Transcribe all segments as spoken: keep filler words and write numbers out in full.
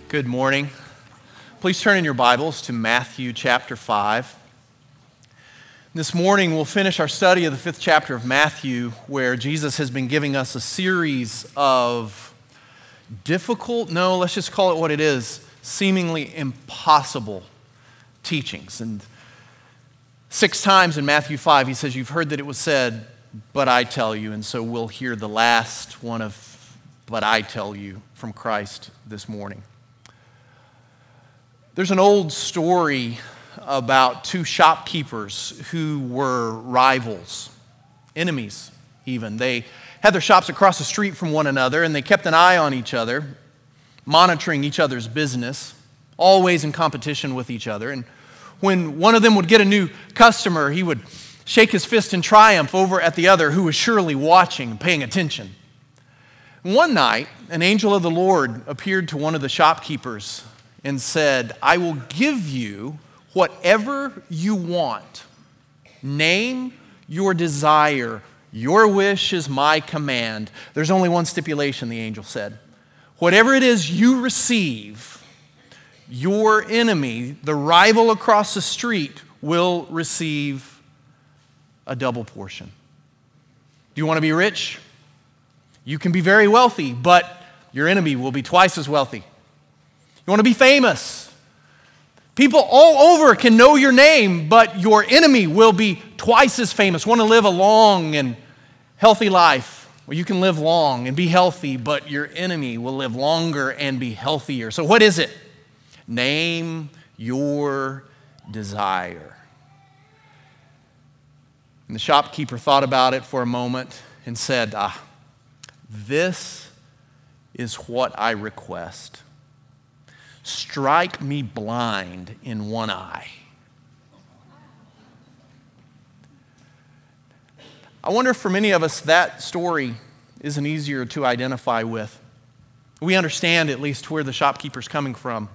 Good morning. Please turn in your Bibles to Matthew chapter five. This morning we'll finish our study of the fifth chapter of Matthew, where Jesus has been giving us a series of difficult, no, let's just call it what it is, seemingly impossible teachings. And six times in Matthew five he says, "You've heard that it was said, but I tell you." And so we'll hear the last one of "but I tell you" from Christ this morning. There's an old story about two shopkeepers who were rivals, enemies even. They had their shops across the street from one another, and they kept an eye on each other, monitoring each other's business, always in competition with each other. And when one of them would get a new customer, he would shake his fist in triumph over at the other, who was surely watching, paying attention. One night, an angel of the Lord appeared to one of the shopkeepers and said, "I will give you whatever you want. Name your desire. Your wish is my command." There's only one stipulation, the angel said. Whatever it is you receive, your enemy, the rival across the street, will receive a double portion. Do you want to be rich? You can be very wealthy, but your enemy will be twice as wealthy. You want to be famous? People all over can know your name, but your enemy will be twice as famous. Want to live a long and healthy life where you can live long and be healthy, but your enemy will live longer and be healthier. So what is it? Name your desire. And the shopkeeper thought about it for a moment and said, ah, this is what I request. Strike me blind in one eye. I wonder if for many of us that story isn't easier to identify with. We understand at least where the shopkeeper's coming from.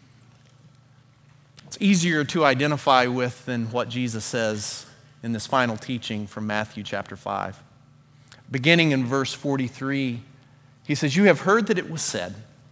It's easier to identify with than what Jesus says in this final teaching from Matthew chapter five. Beginning in verse forty-three, he says, "You have heard that it was said,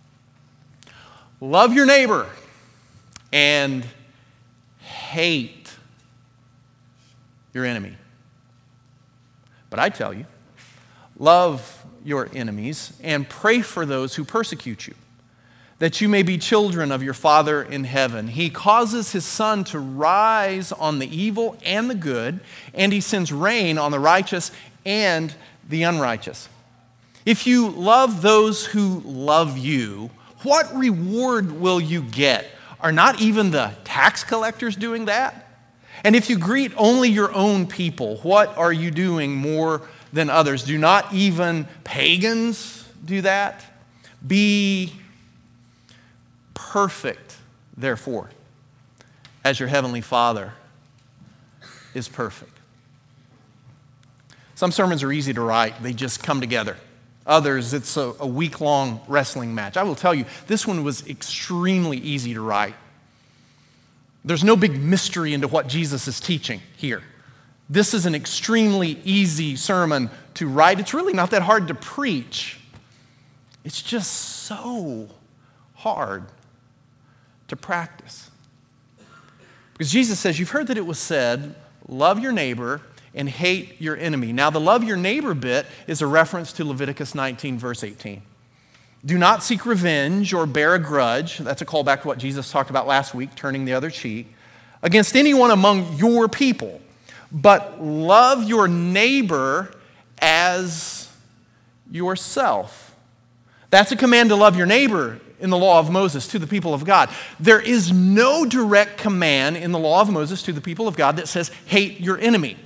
love your neighbor and hate your enemy. But I tell you, love your enemies and pray for those who persecute you, that you may be children of your Father in heaven. He causes his sun to rise on the evil and the good, and he sends rain on the righteous and the unrighteous. If you love those who love you, what reward will you get? Are not even the tax collectors doing that? And if you greet only your own people, what are you doing more than others? Do not even pagans do that? Be perfect, therefore, as your heavenly Father is perfect." Some sermons are easy to write. They just come together. Others, it's a, a week-long wrestling match. I will tell you, this one was extremely easy to write. There's no big mystery into what Jesus is teaching here. This is an extremely easy sermon to write. It's really not that hard to preach. It's just so hard to practice. Because Jesus says, you've heard that it was said, love your neighbor and hate your enemy. Now, the love your neighbor bit is a reference to Leviticus nineteen, verse eighteen. Do not seek revenge or bear a grudge. That's a callback to what Jesus talked about last week, turning the other cheek, against anyone among your people. But love your neighbor as yourself. That's a command to love your neighbor in the law of Moses to the people of God. There is no direct command in the law of Moses to the people of God that says, hate your enemy.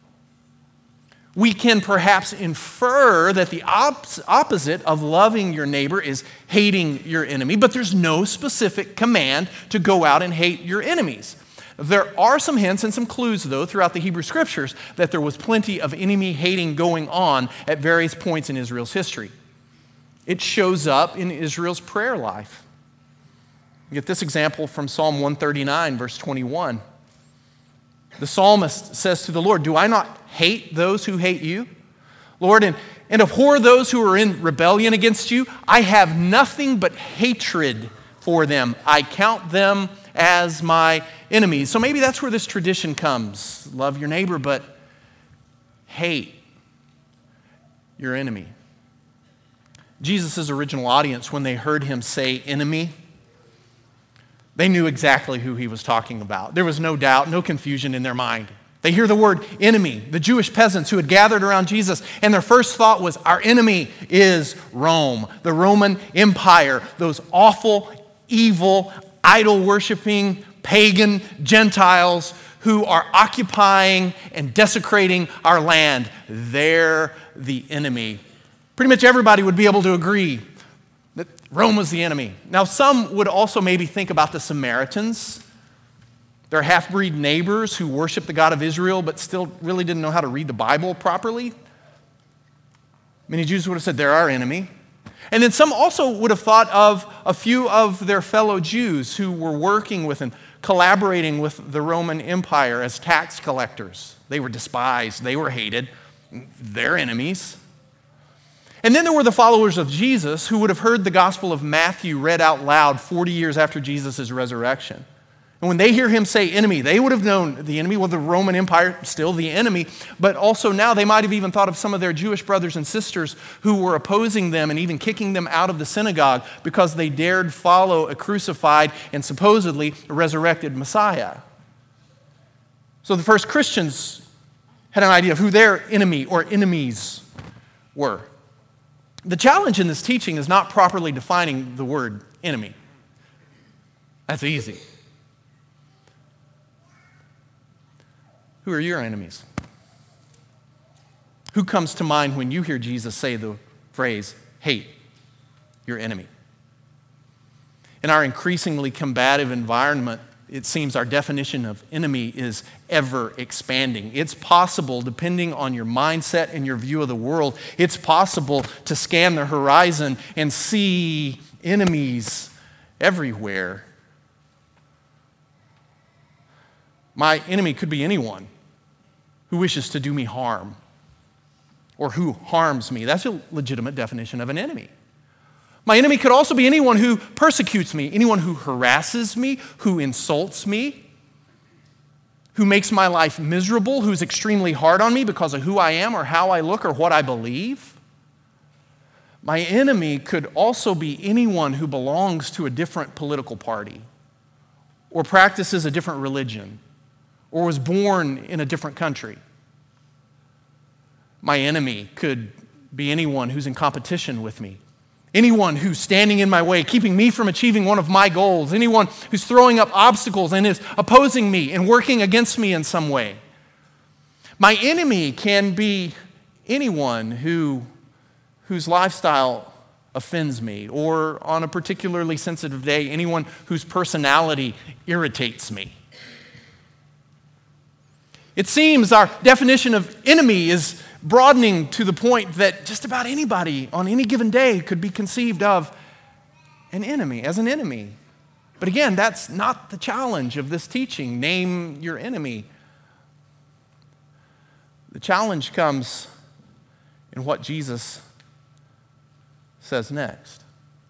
We can perhaps infer that the op- opposite of loving your neighbor is hating your enemy, but there's no specific command to go out and hate your enemies. There are some hints and some clues, though, throughout the Hebrew Scriptures that there was plenty of enemy hating going on at various points in Israel's history. It shows up in Israel's prayer life. You get this example from Psalm one thirty-nine, verse twenty-one. The psalmist says to the Lord, do I not hate those who hate you? Lord, and, and abhor those who are in rebellion against you. I have nothing but hatred for them. I count them as my enemies. So maybe that's where this tradition comes. Love your neighbor, but hate your enemy. Jesus' original audience, when they heard him say enemy, they knew exactly who he was talking about. There was no doubt, no confusion in their mind. They hear the word enemy, the Jewish peasants who had gathered around Jesus, and their first thought was, our enemy is Rome, the Roman Empire, those awful, evil, idol-worshiping, pagan Gentiles who are occupying and desecrating our land. They're the enemy. Pretty much everybody would be able to agree that Rome was the enemy. Now, some would also maybe think about the Samaritans, their half-breed neighbors who worshiped the God of Israel but still really didn't know how to read the Bible properly. Many Jews would have said they're our enemy. And then some also would have thought of a few of their fellow Jews who were working with and collaborating with the Roman Empire as tax collectors. They were despised. They were hated. They're enemies. And then there were the followers of Jesus who would have heard the Gospel of Matthew read out loud forty years after Jesus' resurrection. And when they hear him say enemy, they would have known the enemy, well, the Roman Empire, still the enemy, but also now they might have even thought of some of their Jewish brothers and sisters who were opposing them and even kicking them out of the synagogue because they dared follow a crucified and supposedly resurrected Messiah. So the first Christians had an idea of who their enemy or enemies were. The challenge in this teaching is not properly defining the word enemy. That's easy. Who are your enemies? Who comes to mind when you hear Jesus say the phrase, hate your enemy? In our increasingly combative environment, it seems our definition of enemy is ever expanding. It's possible, depending on your mindset and your view of the world, it's possible to scan the horizon and see enemies everywhere. My enemy could be anyone who wishes to do me harm or who harms me. That's a legitimate definition of an enemy. My enemy could also be anyone who persecutes me, anyone who harasses me, who insults me, who makes my life miserable, who's extremely hard on me because of who I am or how I look or what I believe. My enemy could also be anyone who belongs to a different political party or practices a different religion or was born in a different country. My enemy could be anyone who's in competition with me, anyone who's standing in my way, keeping me from achieving one of my goals, anyone who's throwing up obstacles and is opposing me and working against me in some way. My enemy can be anyone who, whose lifestyle offends me, or on a particularly sensitive day, anyone whose personality irritates me. It seems our definition of enemy is broadening to the point that just about anybody on any given day could be conceived of an enemy, as an enemy. But again, that's not the challenge of this teaching. Name your enemy. The challenge comes in what Jesus says next.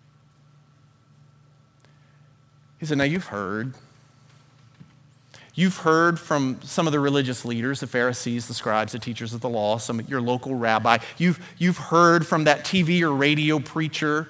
He said, now you've heard. You've heard from some of the religious leaders, the Pharisees, the scribes, the teachers of the law, some of your local rabbi. You've, you've heard from that T V or radio preacher.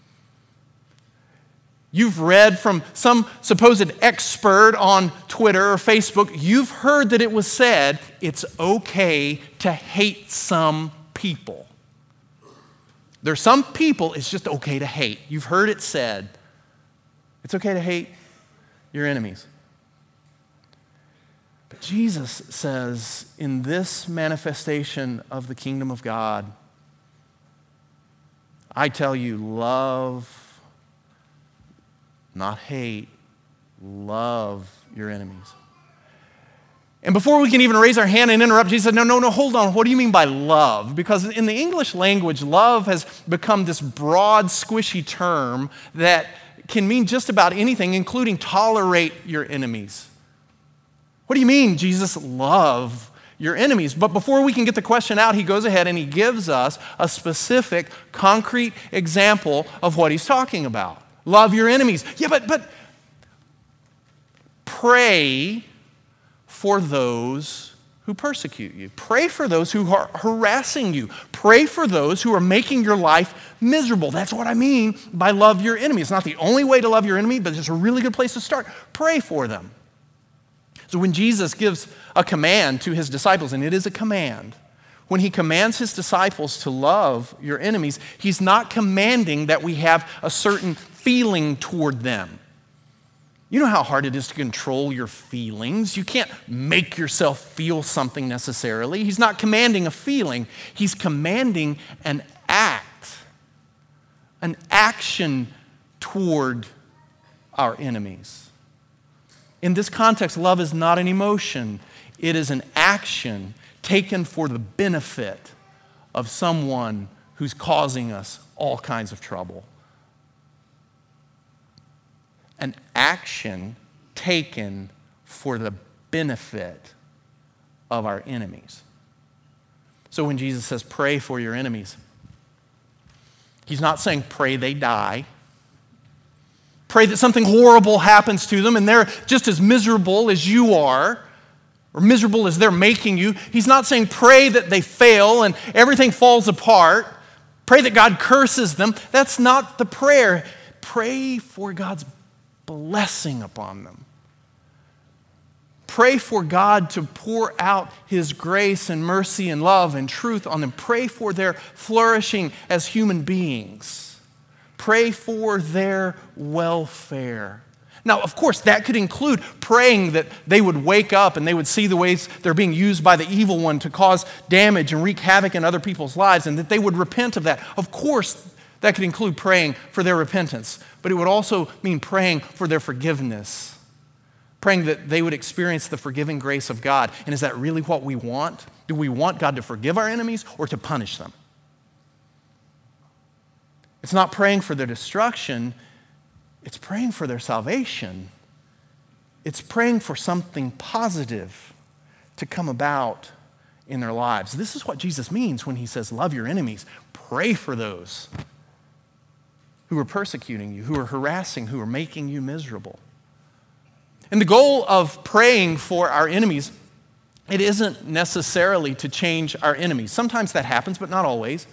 You've read from some supposed expert on Twitter or Facebook. You've heard that it was said it's okay to hate some people. There's some people it's just okay to hate. You've heard it said it's okay to hate your enemies. But Jesus says in this manifestation of the kingdom of God, I tell you, love, not hate, love your enemies. And before we can even raise our hand and interrupt, Jesus said, no, no, no, hold on. What do you mean by love? Because in the English language, love has become this broad, squishy term that can mean just about anything, including tolerate your enemies. What do you mean, Jesus, love your enemies? But before we can get the question out, he goes ahead and he gives us a specific, concrete example of what he's talking about. Love your enemies. Yeah, but, but pray for those who persecute you. Pray for those who are harassing you. Pray for those who are making your life miserable. That's what I mean by love your enemy. It's not the only way to love your enemy, but it's a really good place to start. Pray for them. So when Jesus gives a command to his disciples, and it is a command, when he commands his disciples to love your enemies, he's not commanding that we have a certain feeling toward them. You know how hard it is to control your feelings. You can't make yourself feel something necessarily. He's not commanding a feeling. He's commanding an act, an action toward our enemies. In this context, love is not an emotion. It is an action taken for the benefit of someone who's causing us all kinds of trouble. An action taken for the benefit of our enemies. So when Jesus says, pray for your enemies, he's not saying pray they die. Pray that something horrible happens to them and they're just as miserable as you are, or miserable as they're making you. He's not saying pray that they fail and everything falls apart. Pray that God curses them. That's not the prayer. Pray for God's blessing upon them. Pray for God to pour out his grace and mercy and love and truth on them. Pray for their flourishing as human beings. Pray for their welfare. Now, of course, that could include praying that they would wake up and they would see the ways they're being used by the evil one to cause damage and wreak havoc in other people's lives, and that they would repent of that. Of course, that could include praying for their repentance, but it would also mean praying for their forgiveness, praying that they would experience the forgiving grace of God. And is that really what we want? Do we want God to forgive our enemies or to punish them? It's not praying for their destruction, it's praying for their salvation. It's praying for something positive to come about in their lives. This is what Jesus means when he says, love your enemies. Pray for those who are persecuting you, who are harassing, who are making you miserable. And the goal of praying for our enemies, it isn't necessarily to change our enemies. Sometimes that happens, but not always.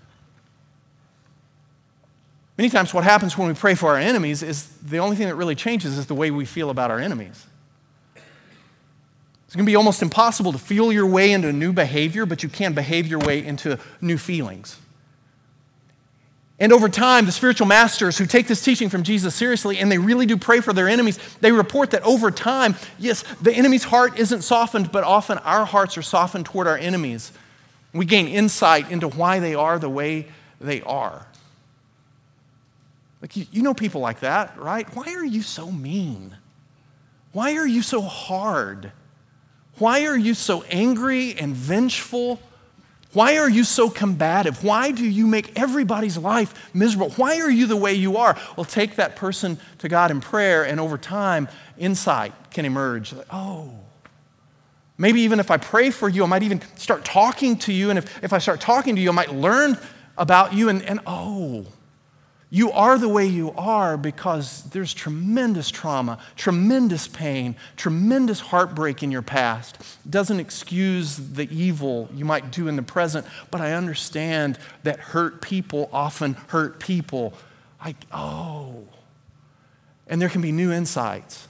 Many times what happens when we pray for our enemies is the only thing that really changes is the way we feel about our enemies. It's going to be almost impossible to feel your way into new behavior, but you can behave your way into new feelings. And over time, the spiritual masters who take this teaching from Jesus seriously and they really do pray for their enemies, they report that over time, yes, the enemy's heart isn't softened, but often our hearts are softened toward our enemies. We gain insight into why they are the way they are. Like you, you know people like that, right? Why are you so mean? Why are you so hard? Why are you so angry and vengeful? Why are you so combative? Why do you make everybody's life miserable? Why are you the way you are? Well, take that person to God in prayer, and over time, insight can emerge. Like, oh, maybe even if I pray for you, I might even start talking to you, and if, if I start talking to you, I might learn about you, and, and oh, you are the way you are because there's tremendous trauma, tremendous pain, tremendous heartbreak in your past. It doesn't excuse the evil you might do in the present, but I understand that hurt people often hurt people. I, oh, and there can be new insights.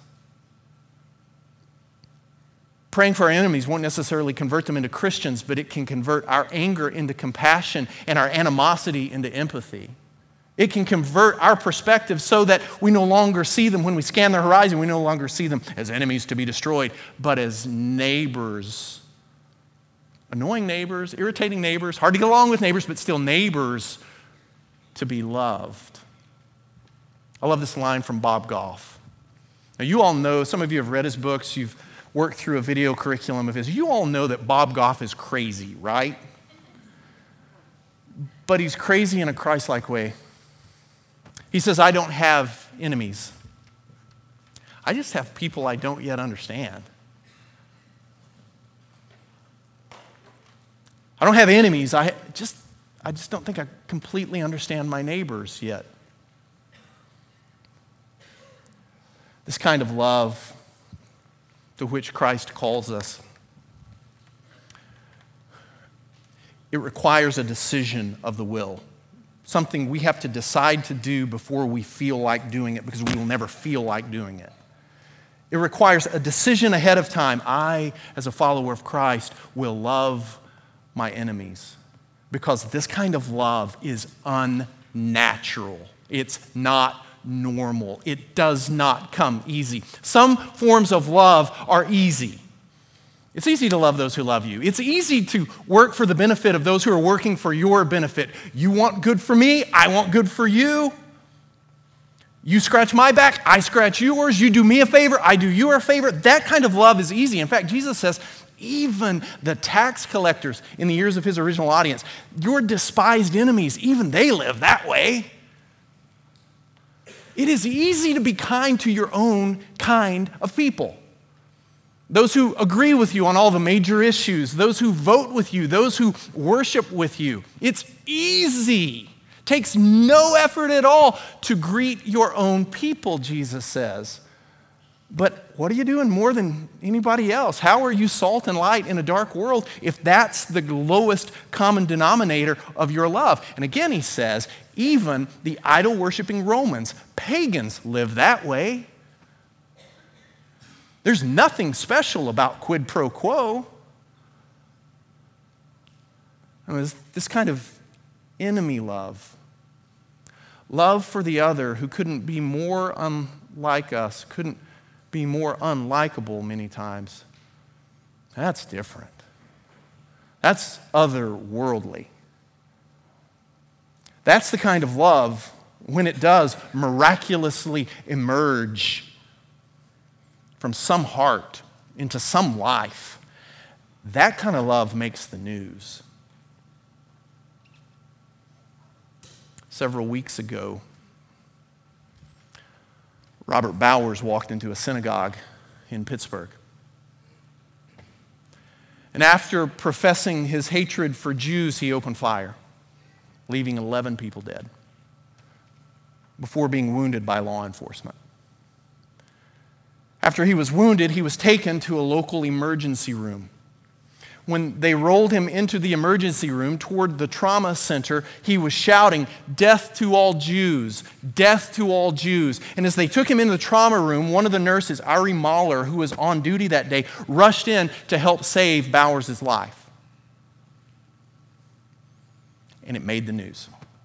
Praying for our enemies won't necessarily convert them into Christians, but it can convert our anger into compassion and our animosity into empathy. It can convert our perspective so that we no longer see them when we scan the horizon. We no longer see them as enemies to be destroyed, but as neighbors. Annoying neighbors, irritating neighbors, hard to get along with neighbors, but still neighbors to be loved. I love this line from Bob Goff. Now, you all know, some of you have read his books, you've worked through a video curriculum of his. You all know that Bob Goff is crazy, right? But he's crazy in a Christ-like way. He says, I don't have enemies. I just have people I don't yet understand. I don't have enemies. I just, I just don't think I completely understand my neighbors yet. This kind of love to which Christ calls us, it requires a decision of the will, something we have to decide to do before we feel like doing it, because we will never feel like doing it. It requires a decision ahead of time. I, as a follower of Christ, will love my enemies, because this kind of love is unnatural. It's not normal. It does not come easy. Some forms of love are easy. It's easy to love those who love you. It's easy to work for the benefit of those who are working for your benefit. You want good for me, I want good for you. You scratch my back, I scratch yours. You do me a favor, I do you a favor. That kind of love is easy. In fact, Jesus says, even the tax collectors in the ears of his original audience, your despised enemies, even they live that way. It is easy to be kind to your own kind of people. Those who agree with you on all the major issues, those who vote with you, those who worship with you. It's easy. Takes no effort at all to greet your own people, Jesus says. But what are you doing more than anybody else? How are you salt and light in a dark world if that's the lowest common denominator of your love? And again, he says, even the idol-worshiping Romans, pagans, live that way. There's nothing special about quid pro quo. I mean, this kind of enemy love, love for the other who couldn't be more unlike us, couldn't be more unlikable many times. That's different. That's otherworldly. That's the kind of love, when it does miraculously emerge from some heart into some life, that kind of love makes the news. Several weeks ago, Robert Bowers walked into a synagogue in Pittsburgh. And after professing his hatred for Jews, he opened fire, leaving eleven people dead before being wounded by law enforcement. After he was wounded, he was taken to a local emergency room. When they rolled him into the emergency room toward the trauma center, he was shouting, "Death to all Jews! Death to all Jews!" And as they took him into the trauma room, one of the nurses, Ari Mahler, who was on duty that day, rushed in to help save Bowers' life. And it made the news.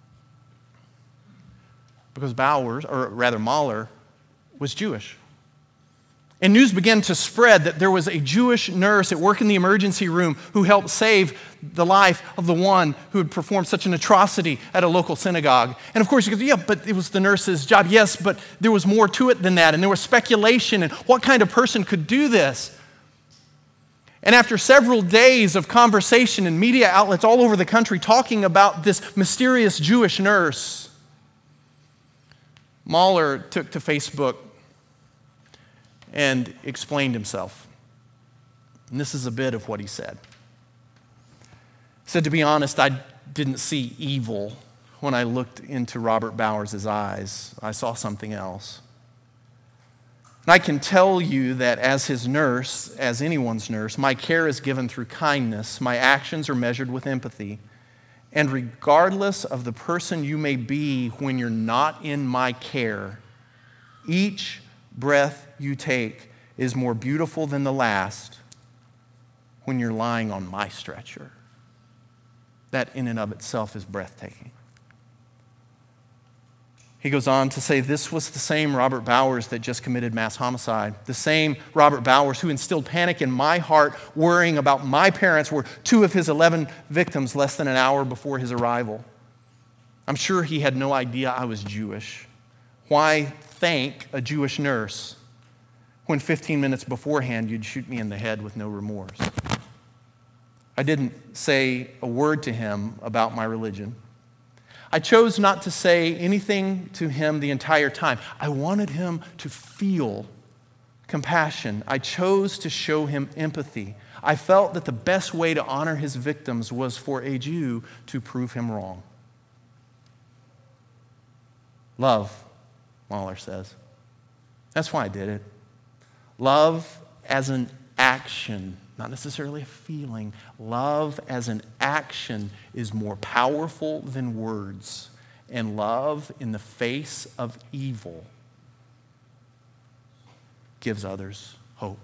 Because Bowers, or rather Mahler, was Jewish. And news began to spread that there was a Jewish nurse at work in the emergency room who helped save the life of the one who had performed such an atrocity at a local synagogue. And of course, you go, yeah, but it was the nurse's job. Yes, but there was more to it than that. And there was speculation and what kind of person could do this. And after several days of conversation in media outlets all over the country talking about this mysterious Jewish nurse, Mahler took to Facebook and explained himself. And this is a bit of what he said. He said, to be honest, I didn't see evil when I looked into Robert Bowers' eyes. I saw something else. And I can tell you that as his nurse, as anyone's nurse, my care is given through kindness. My actions are measured with empathy. And regardless of the person you may be when you're not in my care, each breath you take is more beautiful than the last when you're lying on my stretcher. That in and of itself is breathtaking. He goes on to say, this was the same Robert Bowers that just committed mass homicide. The same Robert Bowers who instilled panic in my heart, worrying about my parents, were two of his eleven victims less than an hour before his arrival. I'm sure he had no idea I was Jewish. Why thank a Jewish nurse when fifteen minutes beforehand you'd shoot me in the head with no remorse? I didn't say a word to him about my religion. I chose not to say anything to him the entire time. I wanted him to feel compassion. I chose to show him empathy. I felt that the best way to honor his victims was for a Jew to prove him wrong. Love, Mahler says. That's why I did it. Love as an action, not necessarily a feeling. Love as an action is more powerful than words. And love in the face of evil gives others hope.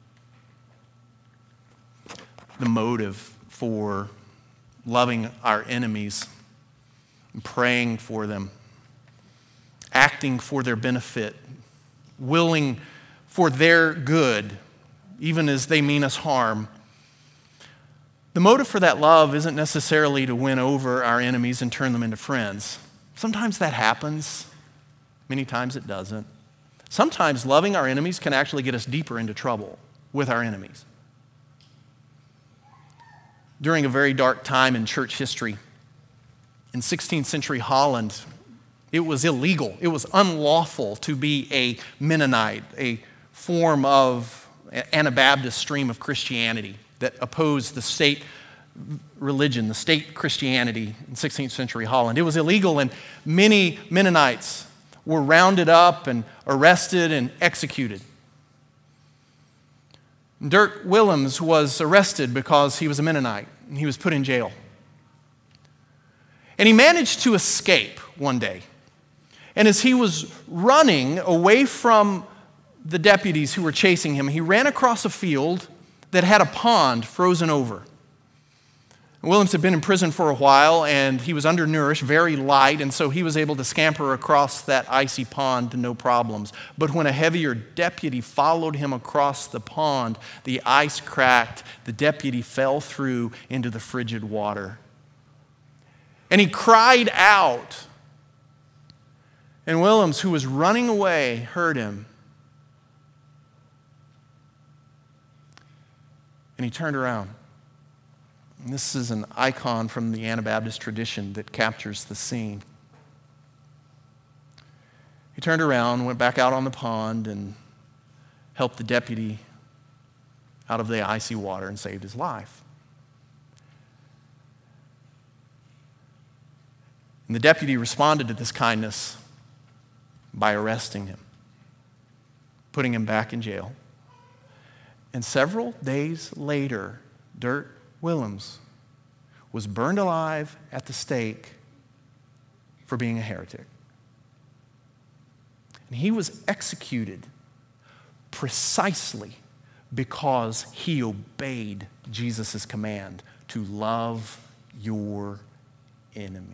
The motive for loving our enemies, praying for them, acting for their benefit, willing for their good, even as they mean us harm. The motive for that love isn't necessarily to win over our enemies and turn them into friends. Sometimes that happens. Many times it doesn't. Sometimes loving our enemies can actually get us deeper into trouble with our enemies. During a very dark time in church history, in sixteenth century Holland, it was illegal, it was unlawful to be a Mennonite, a form of Anabaptist stream of Christianity that opposed the state religion, the state Christianity in sixteenth century Holland. It was illegal, and many Mennonites were rounded up and arrested and executed. Dirk Willems was arrested because he was a Mennonite, and he was put in jail. And he managed to escape one day. And as he was running away from the deputies who were chasing him, he ran across a field that had a pond frozen over. Willems had been in prison for a while, and he was undernourished, very light, and so he was able to scamper across that icy pond no problems. But when a heavier deputy followed him across the pond, the ice cracked, the deputy fell through into the frigid water. And he cried out, and Willems, who was running away, heard him. And he turned around. And this is an icon from the Anabaptist tradition that captures the scene. He turned around, went back out on the pond, and helped the deputy out of the icy water and saved his life. And the deputy responded to this kindness by arresting him, putting him back in jail. And several days later, Dirk Willems was burned alive at the stake for being a heretic. And he was executed precisely because he obeyed Jesus' command to love your enemies.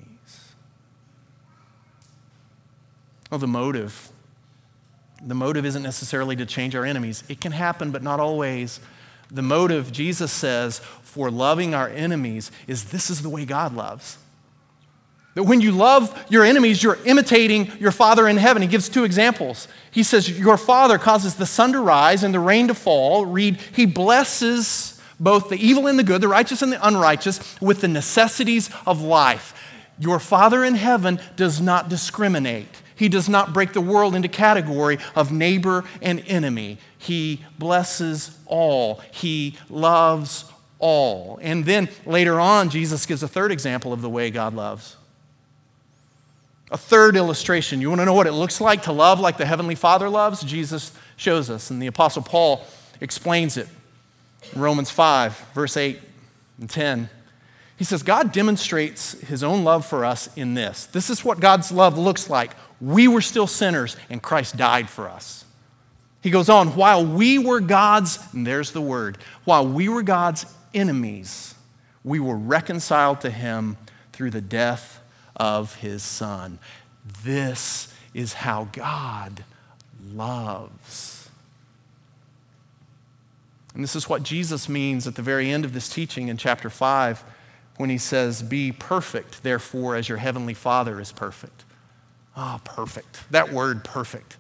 Well, the motive, the motive isn't necessarily to change our enemies. It can happen, but not always. The motive, Jesus says, for loving our enemies is this is the way God loves. That when you love your enemies, you're imitating your Father in heaven. He gives two examples. He says, your Father causes the sun to rise and the rain to fall. Read, he blesses both the evil and the good, the righteous and the unrighteous, with the necessities of life. Your Father in heaven does not discriminate. He does not break the world into category of neighbor and enemy. He blesses all. He loves all. And then later on, Jesus gives a third example of the way God loves. A third illustration. You want to know what it looks like to love like the Heavenly Father loves? Jesus shows us, and the Apostle Paul explains it. In Romans five, verse eight and ten. He says, God demonstrates his own love for us in this. This is what God's love looks like. We were still sinners, and Christ died for us. He goes on, while we were God's, and there's the word, while we were God's enemies, we were reconciled to him through the death of his Son. This is how God loves. And this is what Jesus means at the very end of this teaching in chapter five, when he says, be perfect, therefore, as your heavenly Father is perfect. Ah, oh, perfect. That word, perfect.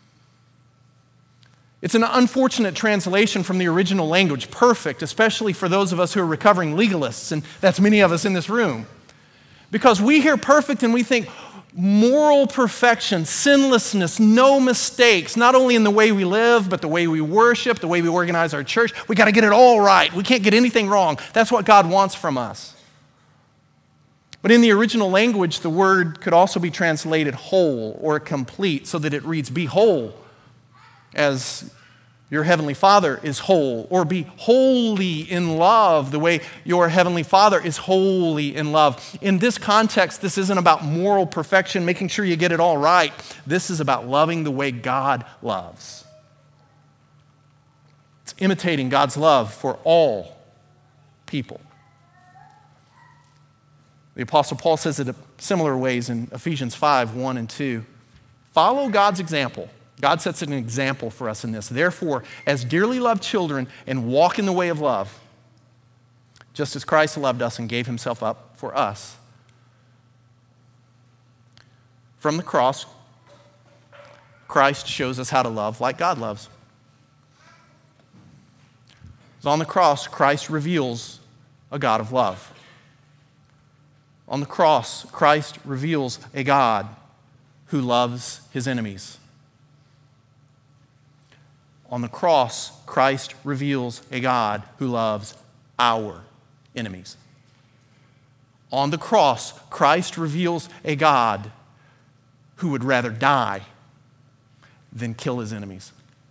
It's an unfortunate translation from the original language, perfect, especially for those of us who are recovering legalists, and that's many of us in this room. Because we hear perfect and we think moral perfection, sinlessness, no mistakes, not only in the way we live, but the way we worship, the way we organize our church. We got to get it all right. We can't get anything wrong. That's what God wants from us. But in the original language, the word could also be translated whole or complete, so that it reads, be whole, as your heavenly Father is whole, or be wholly in love the way your heavenly Father is wholly in love. In this context, this isn't about moral perfection, making sure you get it all right. This is about loving the way God loves. It's imitating God's love for all people. The Apostle Paul says it in similar ways in Ephesians five, one and two. Follow God's example. God sets an example for us in this. Therefore, as dearly loved children, and walk in the way of love, just as Christ loved us and gave himself up for us. From the cross, Christ shows us how to love like God loves. So on the cross, Christ reveals a God of love. On the cross, Christ reveals a God who loves his enemies. On the cross, Christ reveals a God who loves our enemies. On the cross, Christ reveals a God who would rather die than kill his enemies.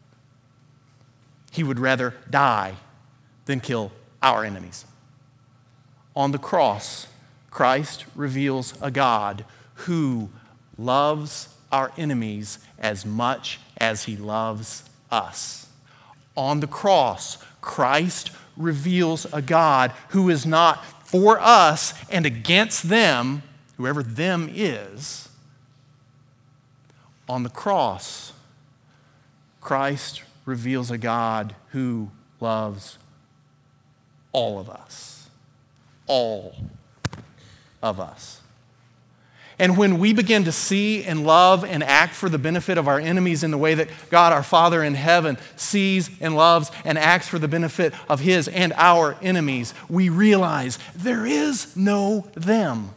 He would rather die than kill our enemies. On the cross, Christ reveals a God who loves our enemies as much as he loves us. On the cross, Christ reveals a God who is not for us and against them, whoever them is. On the cross, Christ reveals a God who loves all of us. All of us. And when we begin to see and love and act for the benefit of our enemies in the way that God our Father in heaven sees and loves and acts for the benefit of his and our enemies, we realize there is no them.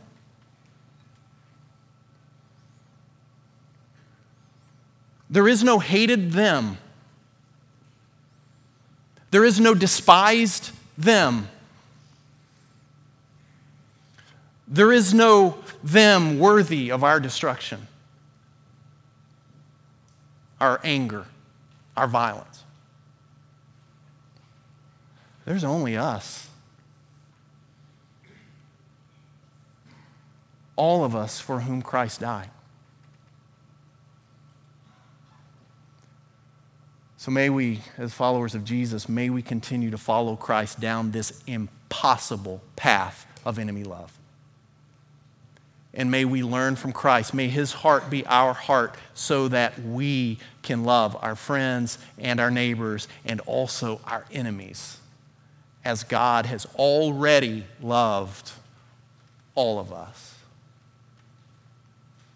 There is no hated them. There is no despised them. There is no them worthy of our destruction, our anger, our violence. There's only us. All of us for whom Christ died. So may we, as followers of Jesus, may we continue to follow Christ down this impossible path of enemy love. And may we learn from Christ. May his heart be our heart so that we can love our friends and our neighbors and also our enemies as God has already loved all of us.